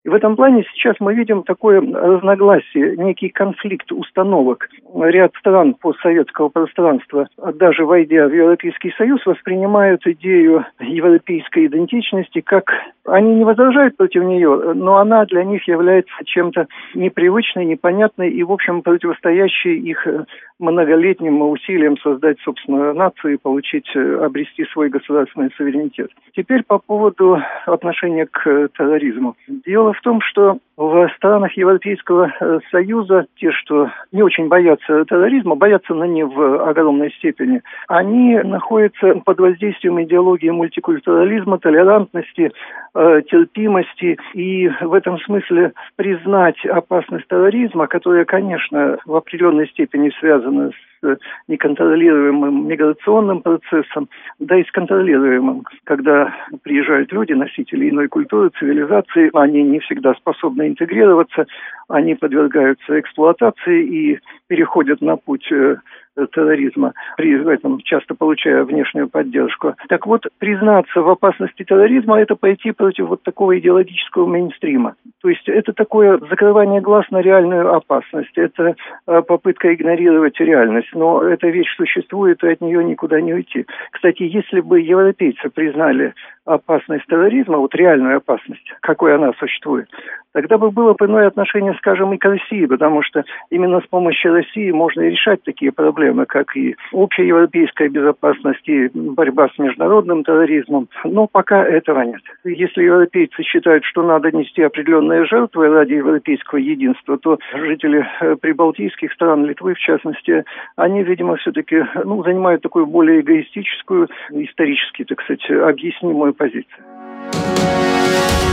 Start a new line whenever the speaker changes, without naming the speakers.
И в этом плане сейчас мы видим такое разногласие, некий конфликт установок. Ряд стран постсоветского пространства, даже войдя в Европейский Союз, воспринимают идею европейской идентичности как... Они не возражают против нее, но она для них является чем-то непривычной, непонятной и, в общем, противостоящей их многолетним усилиям создать собственную нацию и обрести свой государственный суверенитет. Теперь по поводу отношения к терроризму. Дело в том, что в странах Европейского Союза те, что не очень боятся терроризма, боятся на не в огромной степени, они находятся под воздействием идеологии мультикультурализма, толерантности, терпимости. И в этом смысле признать опасность терроризма, которая, конечно, в определенной степени связана с неконтролируемым миграционным процессом, да и с контролируемым, когда приезжают люди, носители иной культуры, цивилизации, они не всегда способны интегрироваться, они подвергаются эксплуатации и переходят на путь терроризма, при этом часто получая внешнюю поддержку. Так вот, признаться в опасности терроризма – это пойти против вот такого идеологического мейнстрима. То есть это такое закрывание глаз на реальную опасность, это попытка игнорировать реальность, но эта вещь существует, и от нее никуда не уйти. Кстати, если бы европейцы признали опасность терроризма, вот реальную опасность, какой она существует, тогда бы было бы иное отношение, скажем, и к России, потому что именно с помощью России можно решать такие проблемы, как и общая европейская безопасность, и борьба с международным терроризмом. Но пока этого нет. Если европейцы считают, что надо нести определенные жертвы ради европейского единства, то жители прибалтийских стран, Литвы в частности, они, видимо, все-таки занимают такую более эгоистическую, исторически, так сказать, объяснимую позицию.